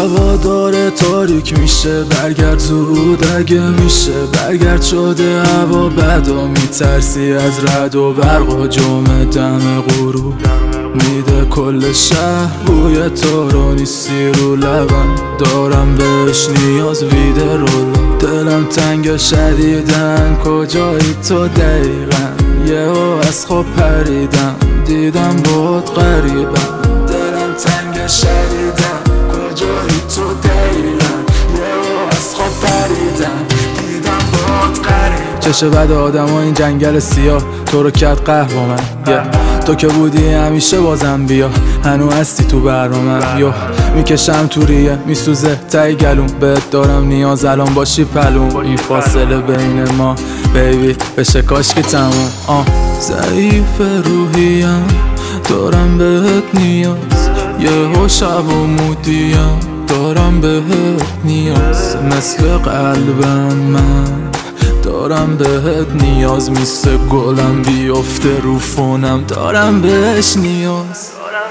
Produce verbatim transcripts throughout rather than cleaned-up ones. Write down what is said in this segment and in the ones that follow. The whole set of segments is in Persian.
هوا داره تاریک میشه، برگرد زود اگه میشه، برگرد شده هوا بدا، میترسی از رد و برق و جمعه دم غروب میده کل شهر بوی تو رو، نیستی رو لبم دارم بهش نیاز، ویده رول دلم تنگ شدیدن، کجایی تو دقیقا؟ یهو از خواب پریدم دیدم بود غریبم، دلم تنگ شدیدن، کجایی تو دقیقا؟ یهو از خواب پریدم دیدم بود غریبم. چشه بد آدم ها این جنگل سیاه تو رو کرد قهوه من، yeah. تو که بودی همیشه بازم بیا، هنو هستی تو برنامه، یو میکشم تو ریه میسوزه تای گلوم، بهت دارم نیاز الان باشی پلوم، این فاصله بین ما بیبی بشه کاشکی تموم. آه ضعیف روحیم دارم بهت نیاز، یهو شب و مودیم دارم بهت نیاز، مثل قلبم من دارم بهت نیاز، میسه گلم بیفته رو فونم دارم بهش نیاز.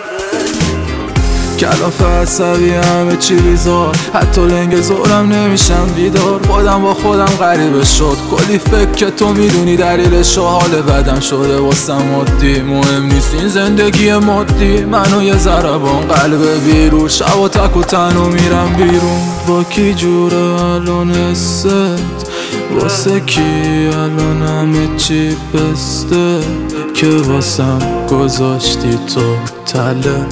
کلاف عصبی همه چی بیزار، حتی لنگ زورم نمیشم بیدار، خودم با خودم غریبه شد، کلی فکر که تو میدونی دلیلش و حال بدم شده واسم عادی، مهم نیست این زندگی مادی، منو یه ضربان قلب بیرون، شب و تک و تنو میرم بیرون، با کی جوره الان حست، واسه کی الان همه چی بسته، که واسم گذاشتی تو تله،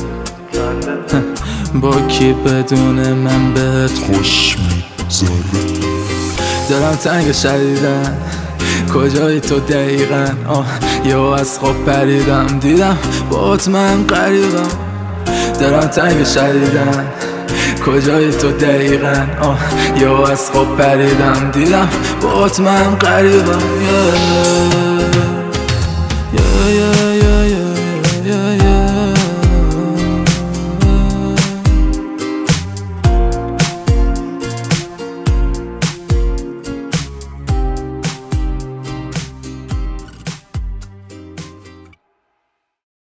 با کی بدون من بهت خوش میگذره، دلم تنگ شدیدن، کجایی تو دقیقا؟ آه یهو از خواب پریدم دیدم باهات من غریبم، دلم تنگ شدیدن، کجایی تو دقیقا؟ آه یهو از خواب پریدم دیدم باهات من غریبم، yeah. Yeah, yeah.